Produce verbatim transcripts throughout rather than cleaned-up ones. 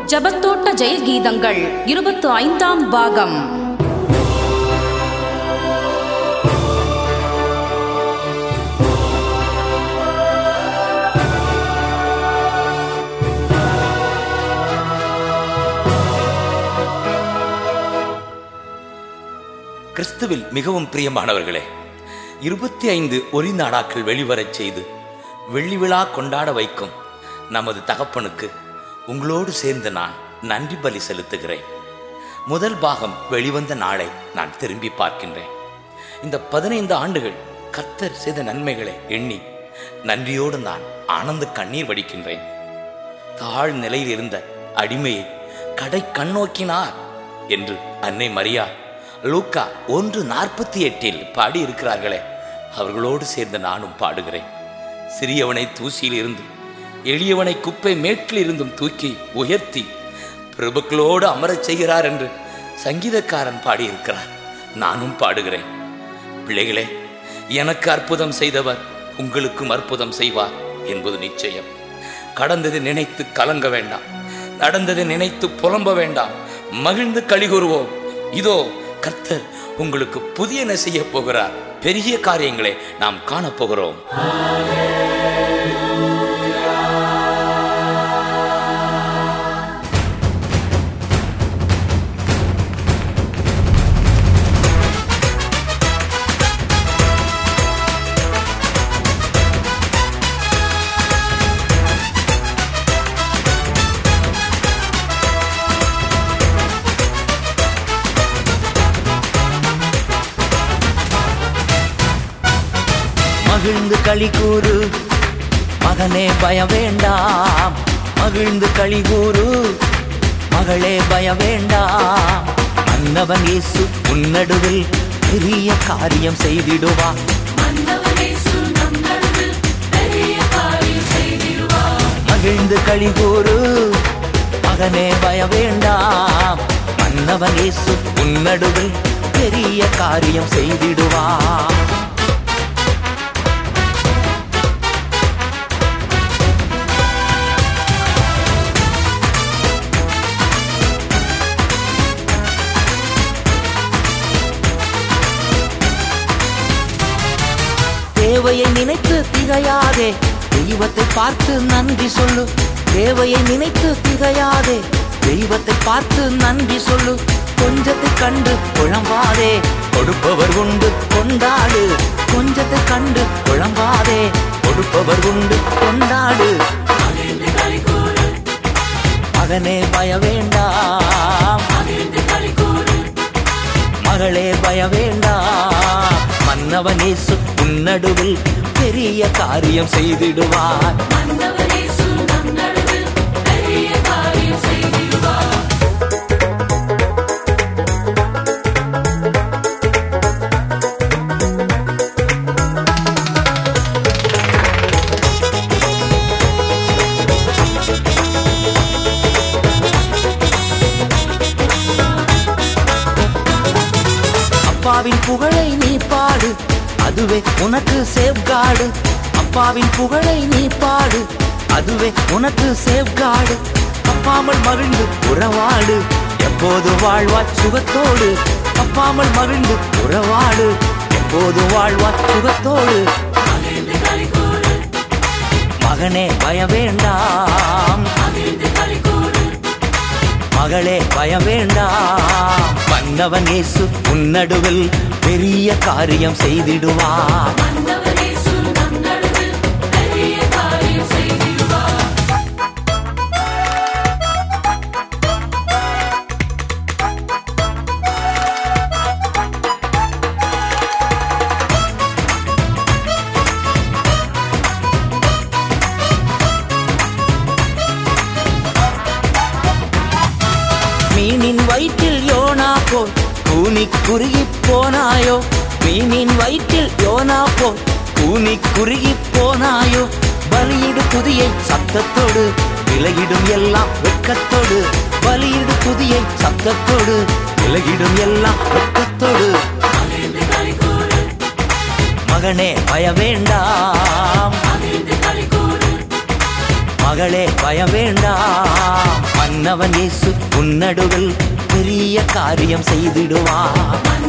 ஜபத்தோட்ட ஜெயகீதங்கள் இருபத்து ஐந்தாம் பாகம். கிறிஸ்துவில் மிகவும் பிரியமானவர்களே, இருபத்தி ஐந்து ஒளி நாடாக்கள் வெளிவரச் செய்து வெள்ளி விழா கொண்டாட வைக்கும் நமது தகப்பனுக்கு உங்களோடு சேர்ந்து நான் நன்றி பலி செலுத்துகிறேன். முதல் பாகம் வெளிவந்த நாளை நான் திரும்பி பார்க்கின்றேன். இந்த பதினைந்து ஆண்டுகள் கர்த்தர் செய்த நன்மைகளை எண்ணி நன்றியோடு நான் ஆனந்த கண்ணீர் வடிக்கின்றேன். தாழ் நிலையில் இருந்த அடிமையை கடை கண்ணோக்கினார் என்று அன்னை மரியா லூக்கா ஒன்று நாற்பத்தி எட்டில் பாடி இருக்கிறார்களே, அவர்களோடு சேர்ந்து நானும் பாடுகிறேன். சிறியவனை தூசியில் இருந்து எளியவனை குப்பை மேட்டில் இருந்தும் தூக்கி உயர்த்தி பிரபுக்களோடு அமரச் செய்கிறார் என்று சங்கீதக்காரன் பாடியிருக்கிறார். நானும் பாடுகிறேன். பிள்ளைகளே, எனக்கு அற்புதம் செய்தவர் உங்களுக்கும் அற்புதம் செய்வார் என்பது நிச்சயம். கடந்ததை நினைத்து கலங்க வேண்டாம், நடந்ததை நினைத்து புலம்ப வேண்டாம், மகிழ்ந்து களி கூறுவோம். இதோ கர்த்தர் உங்களுக்கு புதியன செய்ய போகிறார். பெரிய காரியங்களை நாம் காணப்போகிறோம். மகிழ்ந்து களி கூறு மகனே, பய வேண்டாம். மகிழ்ந்து களி கூறு மகளே, பய வேண்டாம். மன்னவன் இயேசு உன்னடுவில் பெரிய காரியம் செய்திடுவா. மகிழ்ந்து களி கூறு மகனே, பய வேண்டாம். மன்னவன் இயேசு உன்னடுவில் பெரிய காரியம் செய்திடுவா. தேவையை நினைத்து திகையாதே, தெய்வத்தை பார்த்து நன்றி சொல்லு. தேவையை நினைத்து திகையாதே, தெய்வத்தை பார்த்து நன்றி சொல்லு. கொஞ்சத்தை கண்டு குழம்பாதே, கொடுப்பவர் உண்டு கொண்டாடு. கொஞ்சத்தை கண்டு குழம்பாதே, கொடுப்பவர் உண்டு கொண்டாடு. மகனே, பய வேண்டாம். மகளே, பய வேண்டாம். மன்னவன் இயேசு உன்னடுவில் பெரிய காரியம் செய்திடுவார். அப்பாவின் புகழை நீ பாடு, அதுவே உனக்கு சேஃப்கார்டு. அப்பாவின் புகழை நீ பாடு, அதுவே உனக்கு சேஃப்கார்டு. அப்பாமல் மகிழ்ந்து உறவாடு, எப்போது வாழ்வாய் சுகத்தோடு. அப்பாமல் மகிழ்ந்து உறவாடு, எப்போது வாழ்வாய் சுகத்தோடு. மகனே, பய வேண்டாம். மகளே, பய வேண்டாம். மன்னவன் இயேசு உன்னடுவில் பெரிய காரியம் செய்திடுவார். மீனின் வயிற்றில் யோனா போல் கூனி குறுகி போனாயோ. மீனின் வயிற்றில் யோனா போல் கூனி குறுகி போனாயோ. பலியிடு துதியை சத்தத்தோடு, விலகிடும் எல்லாம் வெட்கத்தோடு. பலியிடு துதியை சத்தத்தோடு, விலகிடும் எல்லாம் வெட்கத்தோடு. மகனே, பய வேண்டாம். மகளே பயம் வேண்டாம், மன்னவன் இயேசு உன்னடுவில் பெரிய காரியம் செய்திடுவார்.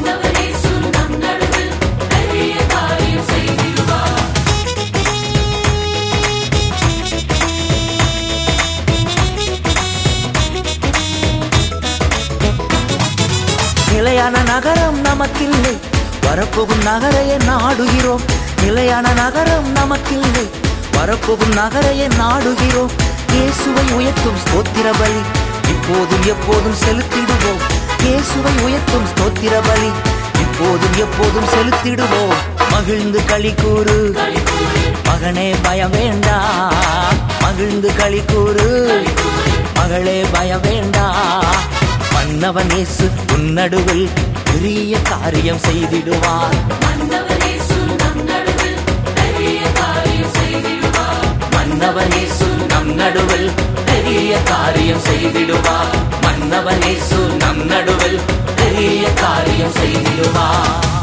நிலையான நகரம் நமக்கில்லை, வரப்போகும் நகரையே நாடுகிறோம். நிலையான நகரம் நமக்கில்லை, வரப்போகும் நகரையே நாடுகிறோம். இயேசுவை உயர்த்தும் ஸ்தோத்திர பலி இப்போதும் எப்போதும் செலுத்திடுவோம். இயேசுவை உயர்த்தும் ஸ்தோத்திர பலி இப்போதும் எப்போதும் செலுத்திடுவோம். மகிழ்ந்து களி கூறு மகனே பயம் வேண்டாம், மகிழ்ந்து களி கூறு மகளே பயம் வேண்டாம். மன்னவன் இயேசு உன்னடுவில் பெரிய காரியம் செய்திடுவார். மன்னவன் இயேசு நம் நடுவில் பெரிய காரியம் செய்திடுவார். மன்னவன் இயேசு நம் நடுவில் பெரிய காரியம் செய்திடுவார்.